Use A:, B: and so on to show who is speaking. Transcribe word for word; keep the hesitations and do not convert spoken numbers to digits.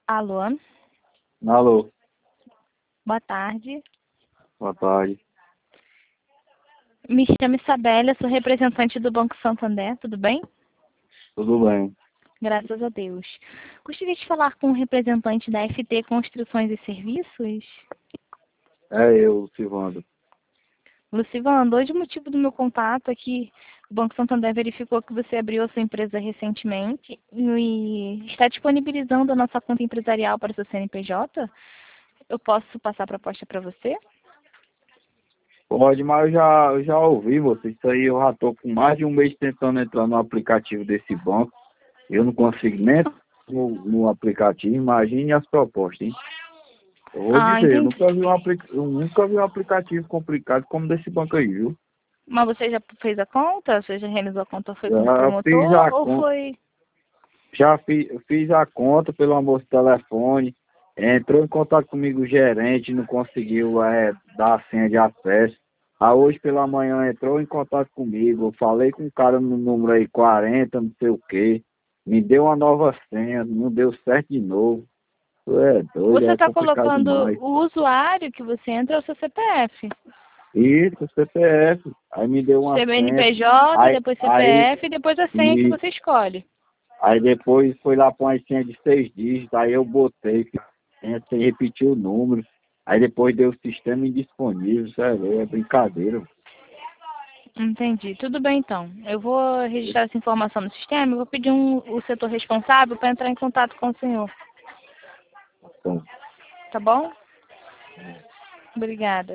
A: Alô,
B: Alô,
A: boa tarde.
B: boa tarde.
A: Me chamo Isabela, sou representante do Banco Santander, tudo bem?
B: Tudo bem?
A: Graças a Deus. Gostaria de falar com o representante da F T Construções e Serviços?
B: É eu, Silvando.
A: Lucivando, hoje o motivo do meu contato é que o Banco Santander verificou que você abriu a sua empresa recentemente e está disponibilizando a nossa conta empresarial para o seu C N P J. Eu posso passar a proposta para você?
B: Pode, mas eu já, eu já ouvi você. Isso aí eu já estou com mais de um mês tentando entrar no aplicativo desse banco. Eu não consigo nem entrar no, no aplicativo. Imagine as propostas, hein? Eu vou
A: Ah,
B: dizer, eu
A: entendi.
B: nunca vi um, apli- eu nunca vi um aplicativo complicado como desse banco aí, viu?
A: Mas você já fez a conta? Você já realizou a conta? Foi como
B: Já fiz
A: promotor
B: a
A: ou
B: conta,
A: foi...
B: já fiz, fiz a conta pelo amor de telefone. Entrou em contato comigo o gerente, não conseguiu é, dar a senha de acesso. Aí hoje pela manhã entrou em contato comigo, eu falei com o cara no número aí quarenta, não sei o que, me deu uma nova senha, não deu certo de novo. Tu é doido,
A: Você
B: é
A: está
B: complicado
A: colocando
B: demais.
A: o usuário que você entra é o seu C P F.
B: Isso, C P F, aí me deu uma senha,
A: C N P J,
B: aí,
A: depois
B: aí,
A: C P F e depois a senha que
B: e,
A: você escolhe.
B: aí depois foi lá para uma senha de seis dígitos, aí eu botei, senha sem repetir o número, aí depois deu o sistema indisponível, sério, é brincadeira.
A: Entendi. Tudo bem, então. Eu vou registrar essa informação no sistema e vou pedir um, o setor responsável para entrar em contato com o senhor.
B: Então,
A: Tá bom? Obrigada.